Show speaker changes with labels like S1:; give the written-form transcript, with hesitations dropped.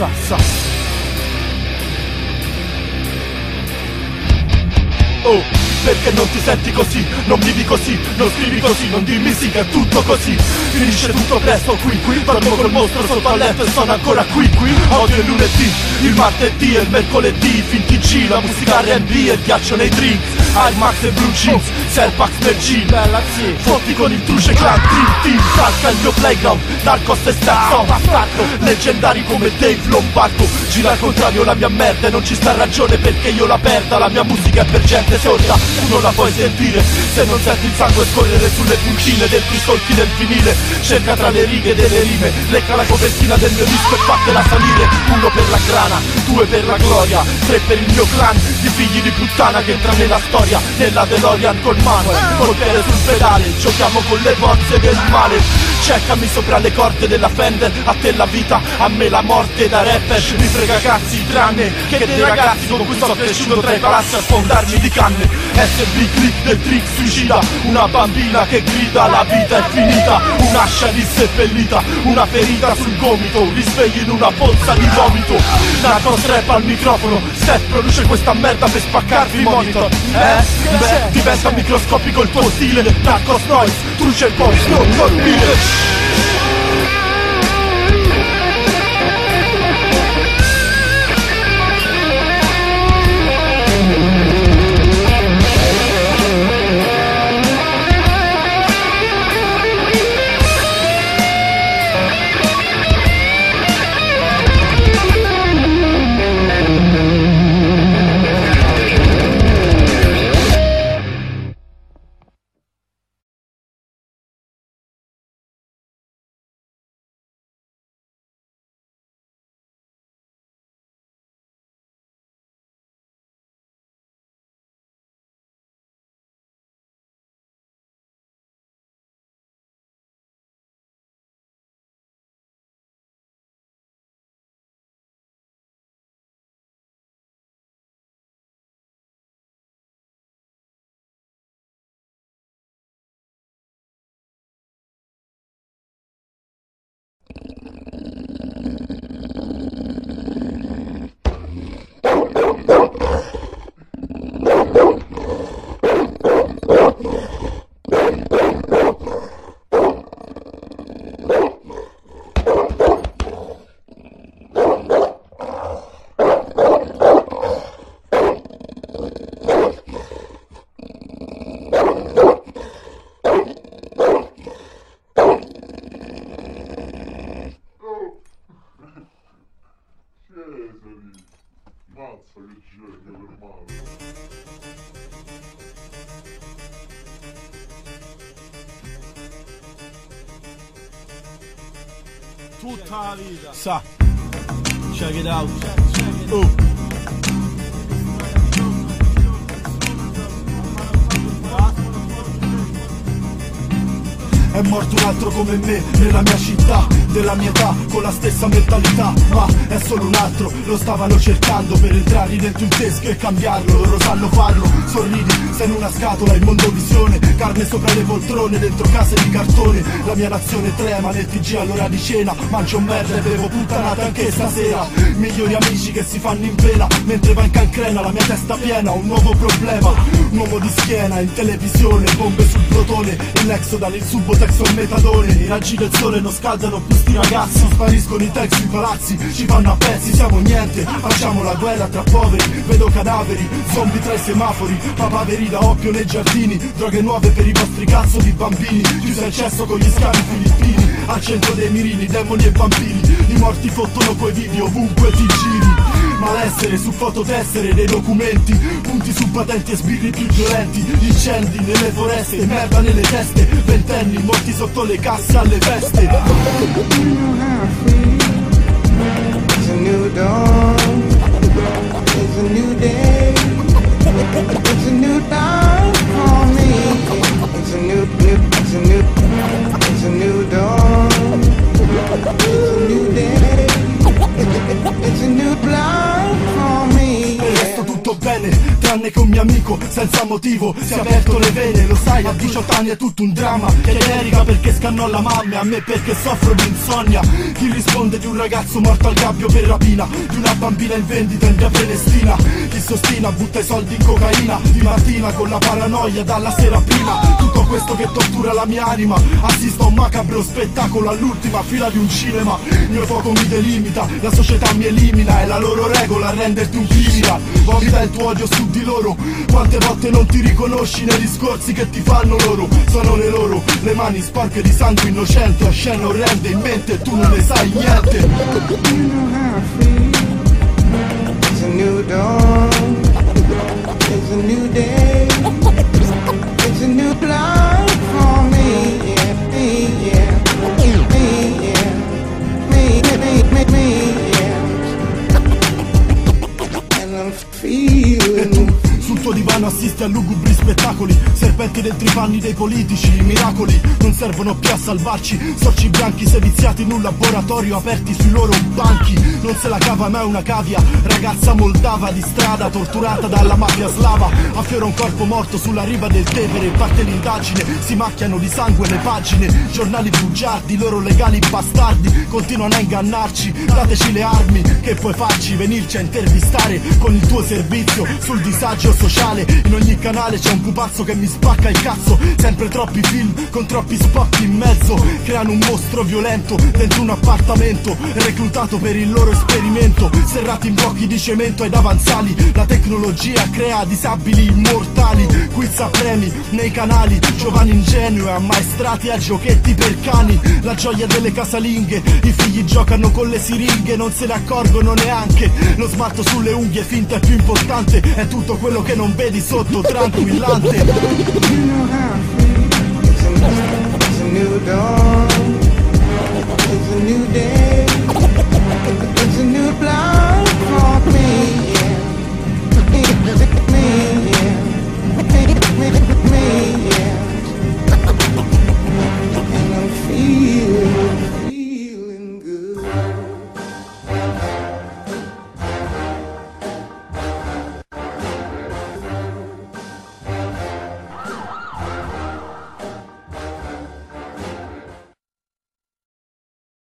S1: Oh, perché non ti senti così? Non vivi così, non scrivi così, non dimmi sì che è tutto così. Finisce tutto presto qui, dormo col mostro sotto al letto e sono ancora qui. Odio il lunedì, il martedì e il mercoledì, finti G, la musica R&B e il ghiaccio nei drinks. Air Max e Blue Jeans, Serpax nel jean. Bella sì, fotti con il Truce Clan, Dream Team, calca il mio playground, Narcos e Stazzo, bastardo, leggendari come Dave Lombardo. Gira al contrario la mia merda e non ci sta ragione perché io la perda. La mia musica è per gente sorda, tu non la puoi sentire se non senti il sangue scorrere sulle puncine dentro i solchi del vinile. Cerca tra le righe delle rime, lecca la copertina del mio disco e fatela salire. 1 per la grana, 2 per la gloria, 3 per il mio clan di figli di puttana che entra nella storia, nella DeLorean col Manuel, col piede sul pedale, giochiamo con le forze del male. Cercami sopra le corde della Fender, a te la vita, a me la morte. Da rapper mi frega cazzi, tranne che dei ragazzi con cui sono cresciuto tra i palazzi a sfondarmi di canne. SB click del trick suicida, una bambina che grida la vita è finita, un'ascia disseppellita, una ferita sul gomito, un risveglio in una pozza di vomito. Narcos rap al microfono, Steph produce questa merda per spaccarvi i monitor. Beh, diventa microscopico il tuo stile, Narcos noise, truce il pop, non dormire.
S2: Mazza che genio per male.
S3: Tutta la vita. Sa. Check it out.
S1: È morto un altro come me, nella mia città, della mia età, con la stessa mentalità. Ma è solo un altro, lo stavano cercando per entrare dentro un teschio e cambiarlo. Loro sanno farlo, sorridi, sei in una scatola, in mondovisione, carne sopra le poltrone, dentro case di cartone. La mia nazione trema nel TG all'ora di cena, mangio merda e bevo puttanate anche stasera. Migliori amici che si fanno in vela, mentre va in cancrena, la mia testa piena, un nuovo problema. Un uomo di schiena, in televisione, bombe sul protone, il Nexodal, il Subotex o il metadone. I raggi del sole non scaldano più sti ragazzi, spariscono i tex sui palazzi, ci fanno a pezzi, siamo niente, facciamo la guerra tra poveri. Vedo cadaveri, zombie tra i semafori, papaveri da oppio nei giardini, droghe nuove per i vostri cazzo di bambini, chiusa il cesso con gli scavi filippini, al centro dei mirini, demoni e vampiri, i morti fottono coi vivi ovunque ti giri. Malessere su fototessere dei documenti, punti su patenti e sbirri più violenti, incendi nelle foreste, merda nelle teste, ventenni morti sotto le casse alle feste.
S4: It's a new dawn, it's a new day, it's a new time for me. It's a new dawn, it's a new day, it's a new life for me.
S1: Per il resto tutto bene, tranne che un mio amico senza motivo si è aperto le vene. Lo sai, a 18 anni è tutto un dramma. Chiede Erika perché scannò la mamma e a me perché soffro di insonnia. Chi risponde di un ragazzo morto al gabbio per rapina, di una bambina in vendita in via Prenestina. Chi sostina butta i soldi in cocaina di mattina con la paranoia dalla sera prima. Tutto questo che tortura la mia anima. Assisto a un macabro spettacolo all'ultima fila di un cinema. Il mio fuoco mi delimita, la società mi elimina, è la loro regola a renderti un criminal. Vomita il tuo odio su di loro. Quante volte non ti riconosci nei discorsi che ti fanno loro. Sono le loro, le mani sporche di sangue innocente, a scene orrende in mente e tu non ne sai niente.
S4: You know how I feel. It's a new dawn. It's a new day. It's a new life for me. Yeah, me, yeah. Me, yeah. And I'm feeling.
S1: Sul tuo divano assisti a lugubri spettacoli, serpenti dentro i panni dei politici. I miracoli non servono più a salvarci, sorci bianchi seviziati in un laboratorio aperti sui loro banchi. Non se la cava ma è una cavia, ragazza moldava di strada torturata dalla mafia slava. Affiora un corpo morto sulla riva del Tevere, parte l'indagine, si macchiano di sangue le pagine. Giornali bugiardi, loro legali bastardi, continuano a ingannarci. Dateci le armi, che puoi farci? Venirci a intervistare con il tuo servizio sul disagio sociale. In ogni canale c'è un pupazzo che mi spacca il cazzo. Sempre troppi film con troppi spot in mezzo. Creano un mostro violento dentro un appartamento, reclutato per il loro esperimento. Serrati in blocchi di cemento ed avanzali, la tecnologia crea disabili immortali. Quiz a premi nei canali, giovani ingenui ammaestrati a giochetti per cani. La gioia delle casalinghe, i figli giocano con le siringhe, non se ne accorgono neanche. Lo smalto sulle unghie finta è più importante, è tutto quello che non vedi sotto tranquillante.
S4: You know how I feel. It's a new dawn. It's a new day.